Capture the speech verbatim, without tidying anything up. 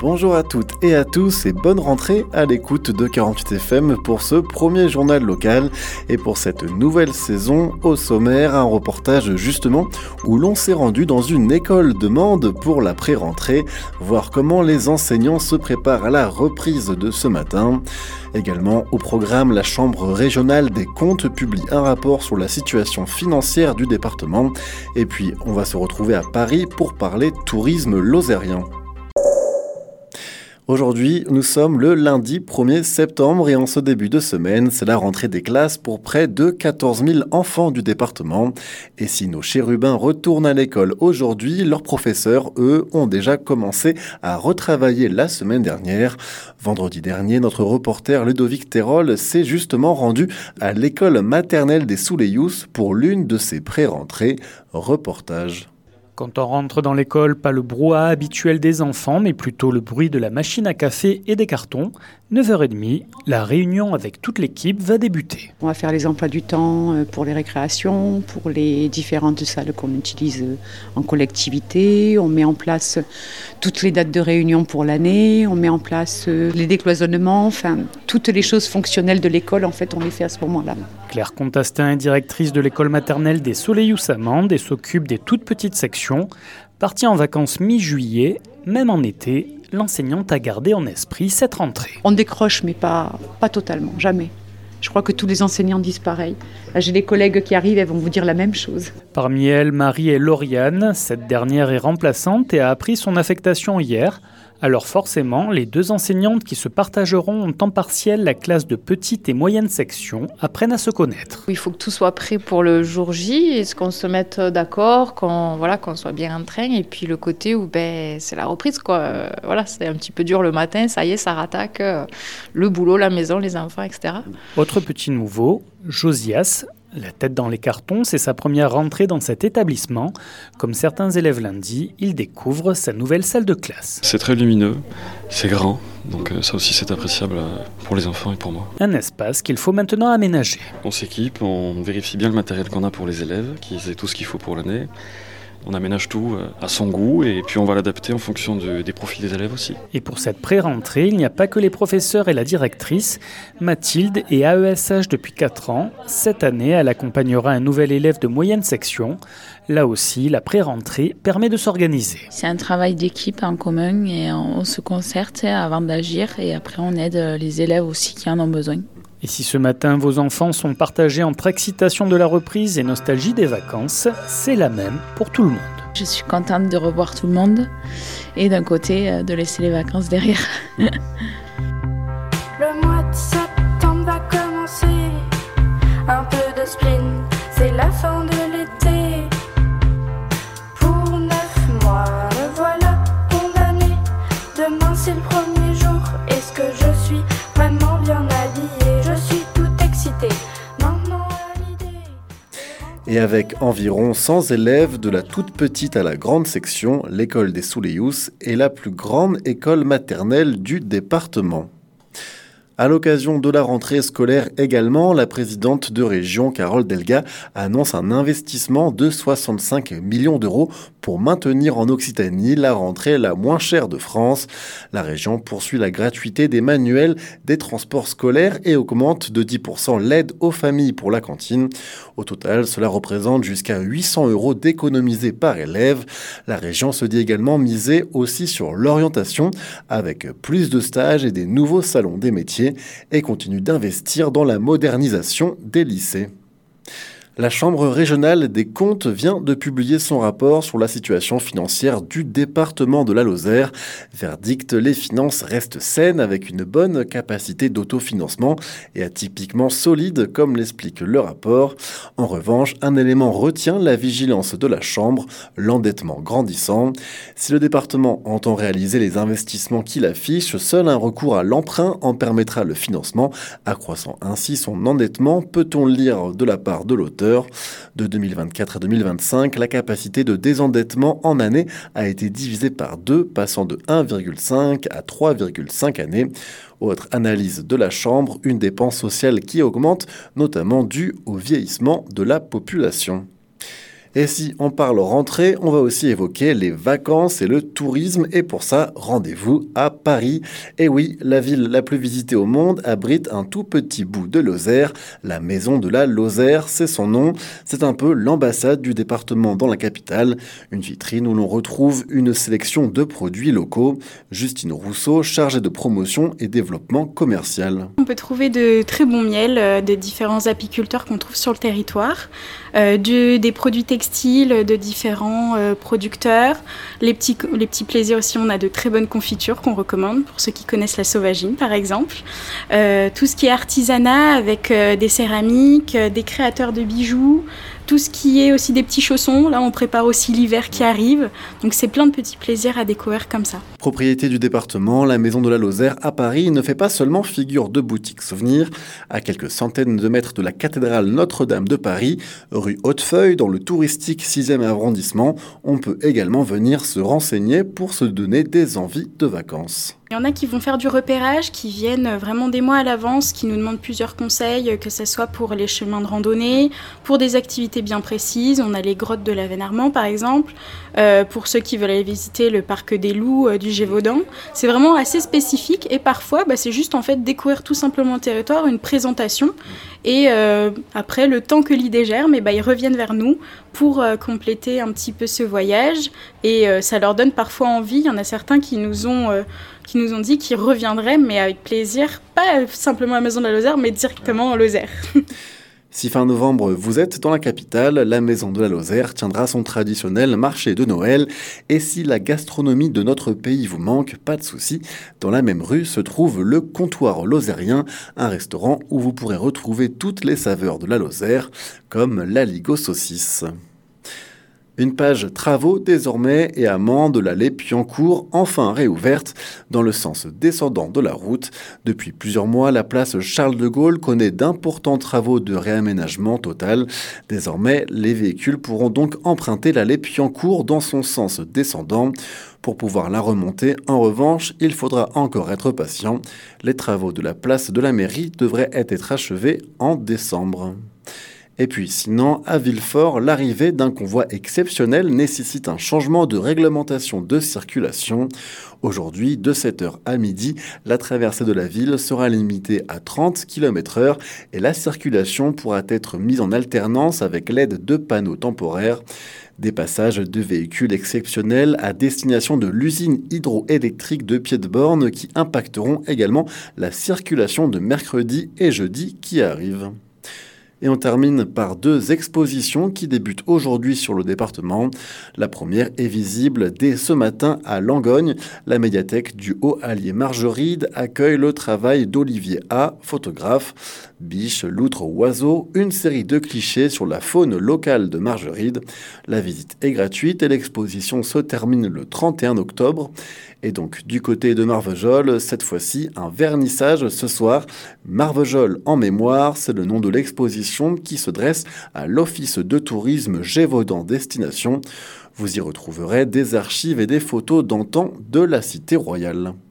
Bonjour à toutes et à tous et bonne rentrée à l'écoute de quarante-huit F M pour ce premier journal local et pour cette nouvelle saison. Au sommaire, un reportage justement où l'on s'est rendu dans une école de Mende pour la pré-rentrée, voir comment les enseignants se préparent à la reprise de ce matin. Également au programme, la Chambre régionale des comptes publie un rapport sur la situation financière du département. Et puis, on va se retrouver à Paris pour parler tourisme lozérien. Aujourd'hui, nous sommes le lundi premier septembre et en ce début de semaine, c'est la rentrée des classes pour près de quatorze mille enfants du département. Et si nos chérubins retournent à l'école aujourd'hui, leurs professeurs, eux, ont déjà commencé à retravailler la semaine dernière. Vendredi dernier, notre reporter Ludovic Terol s'est justement rendu à l'école maternelle des Souleyous pour l'une de ses pré-rentrées. Reportage. Quand on rentre dans l'école, pas le brouhaha habituel des enfants, mais plutôt le bruit de la machine à café et des cartons. neuf heures trente, la réunion avec toute l'équipe va débuter. On va faire les emplois du temps pour les récréations, pour les différentes salles qu'on utilise en collectivité. On met en place toutes les dates de réunion pour l'année. On met en place les décloisonnements, enfin toutes les choses fonctionnelles de l'école, en fait, on les fait à ce moment-là. Claire Contastin est directrice de l'école maternelle des Souleyous à Mende et s'occupe des toutes petites sections. Partie en vacances mi-juillet, même en été, l'enseignante a gardé en esprit cette rentrée. On décroche, mais pas, pas totalement, jamais. Je crois que tous les enseignants disent pareil. Là, j'ai des collègues qui arrivent, elles vont vous dire la même chose. Parmi elles, Marie et Lauriane. Cette dernière est remplaçante et a appris son affectation hier. Alors forcément, les deux enseignantes qui se partageront en temps partiel la classe de petite et moyenne section apprennent à se connaître. Il faut que tout soit prêt pour le jour J, et qu'on se mette d'accord, qu'on, voilà, qu'on soit bien en train. Et puis le côté où ben, c'est la reprise, quoi. Euh, voilà, c'est un petit peu dur le matin, ça y est, ça rattaque. Euh, le boulot, la maison, les enfants, et cetera. Autre petit nouveau, Josias. La tête dans les cartons, c'est sa première rentrée dans cet établissement. Comme certains élèves lundi, il découvre sa nouvelle salle de classe. C'est très lumineux, c'est grand, donc ça aussi c'est appréciable pour les enfants et pour moi. Un espace qu'il faut maintenant aménager. On s'équipe, on vérifie bien le matériel qu'on a pour les élèves, qu'ils aient tout ce qu'il faut pour l'année. On aménage tout à son goût et puis on va l'adapter en fonction de, des profils des élèves aussi. Et pour cette pré-rentrée, il n'y a pas que les professeurs et la directrice. Mathilde est A E S H depuis quatre ans. Cette année, elle accompagnera un nouvel élève de moyenne section. Là aussi, la pré-rentrée permet de s'organiser. C'est un travail d'équipe en commun et on se concerte avant d'agir et après on aide les élèves aussi qui en ont besoin. Et si ce matin, vos enfants sont partagés entre excitation de la reprise et nostalgie des vacances, c'est la même pour tout le monde. Je suis contente de revoir tout le monde et d'un côté, de laisser les vacances derrière. Le mois de septembre va commencer, un peu de spleen, c'est la fin de l'été. Pour neuf mois, me voilà condamnée, demain c'est le premier jour, est-ce que je suis vraiment bien habillée? Je suis toute excitée, maintenant à l'idée. Et avec environ cent élèves, de la toute petite à la grande section, l'école des Souleyous est la plus grande école maternelle du département. À l'occasion de la rentrée scolaire également, la présidente de région, Carole Delga, annonce un investissement de soixante-cinq millions d'euros pour maintenir en Occitanie la rentrée la moins chère de France. La région poursuit la gratuité des manuels des transports scolaires et augmente de dix pour cent l'aide aux familles pour la cantine. Au total, cela représente jusqu'à huit cents euros d'économisés par élève. La région se dit également miser aussi sur l'orientation avec plus de stages et des nouveaux salons des métiers et continue d'investir dans la modernisation des lycées. La Chambre régionale des comptes vient de publier son rapport sur la situation financière du département de la Lozère. Verdict, les finances restent saines avec une bonne capacité d'autofinancement et atypiquement solide comme l'explique le rapport. En revanche, un élément retient la vigilance de la Chambre, l'endettement grandissant. Si le département entend réaliser les investissements qu'il affiche, seul un recours à l'emprunt en permettra le financement, accroissant ainsi son endettement, peut-on lire de la part de l'auteur. De deux mille vingt-quatre à deux mille vingt-cinq, la capacité de désendettement en année a été divisée par deux, passant de un virgule cinq à trois virgule cinq années. Autre analyse de la Chambre, une dépense sociale qui augmente, notamment due au vieillissement de la population. Et si on parle rentrée, on va aussi évoquer les vacances et le tourisme. Et pour ça, rendez-vous à Paris. Et oui, la ville la plus visitée au monde abrite un tout petit bout de Lozère. La Maison de la Lozère, c'est son nom. C'est un peu l'ambassade du département dans la capitale. Une vitrine où l'on retrouve une sélection de produits locaux. Justine Rousseau, chargée de promotion et développement commercial. On peut trouver de très bons miels euh, de différents apiculteurs qu'on trouve sur le territoire, euh, de, des produits textiles de différents euh, producteurs. Les petits, les petits plaisirs aussi, on a de très bonnes confitures qu'on recommande pour ceux qui connaissent la sauvagine par exemple. Euh, tout ce qui est artisanat avec euh, des céramiques, euh, des créateurs de bijoux, tout ce qui est aussi des petits chaussons. Là, on prépare aussi l'hiver qui arrive. Donc, c'est plein de petits plaisirs à découvrir comme ça. Propriété du département, la Maison de la Lozère à Paris ne fait pas seulement figure de boutique souvenir. À quelques centaines de mètres de la cathédrale Notre-Dame de Paris, rue Hautefeuille, dans le touristique sixième arrondissement, on peut également venir se renseigner pour se donner des envies de vacances. Il y en a qui vont faire du repérage, qui viennent vraiment des mois à l'avance, qui nous demandent plusieurs conseils, que ce soit pour les chemins de randonnée, pour des activités bien précises. On a les grottes de la Veine-Armand par exemple, euh, pour ceux qui veulent aller visiter le parc des loups euh, du Gévaudan. C'est vraiment assez spécifique et parfois bah, c'est juste en fait découvrir tout simplement le territoire, une présentation et euh, après le temps que l'idée germe, et bah, ils reviennent vers nous pour euh, compléter un petit peu ce voyage et euh, ça leur donne parfois envie. Il y en a certains qui nous ont... Euh, qui nous ont dit qu'ils reviendraient, mais avec plaisir, pas simplement à la Maison de la Lozère, mais directement en Lozère. Si fin novembre vous êtes dans la capitale, la Maison de la Lozère tiendra son traditionnel marché de Noël. Et si la gastronomie de notre pays vous manque, pas de souci. Dans la même rue se trouve le Comptoir Lozérien, un restaurant où vous pourrez retrouver toutes les saveurs de la Lozère, comme l'aligot saucisse. Une page travaux désormais et amont de l'allée Piancourt, enfin réouverte dans le sens descendant de la route. Depuis plusieurs mois, la place Charles de Gaulle connaît d'importants travaux de réaménagement total. Désormais, les véhicules pourront donc emprunter l'allée Piancourt dans son sens descendant. Pour pouvoir la remonter, en revanche, il faudra encore être patient. Les travaux de la place de la mairie devraient être achevés en décembre. Et puis sinon, à Villefort, l'arrivée d'un convoi exceptionnel nécessite un changement de réglementation de circulation. Aujourd'hui, de sept heures à midi, la traversée de la ville sera limitée à trente kilomètres heure et la circulation pourra être mise en alternance avec l'aide de panneaux temporaires. Des passages de véhicules exceptionnels à destination de l'usine hydroélectrique de Pied-de-Borne qui impacteront également la circulation de mercredi et jeudi qui arrivent. Et on termine par deux expositions qui débutent aujourd'hui sur le département. La première est visible dès ce matin à Langogne. La médiathèque du Haut-Allier Margeride accueille le travail d'Olivier A, photographe. Biche, loutre, oiseau, une série de clichés sur la faune locale de Margeride. La visite est gratuite et l'exposition se termine le trente et un octobre. Et donc, du côté de Marvejols, cette fois-ci, un vernissage ce soir. Marvejols en mémoire, c'est le nom de l'exposition qui se dresse à l'Office de tourisme Gévaudan Destination. Vous y retrouverez des archives et des photos d'antan de la Cité royale.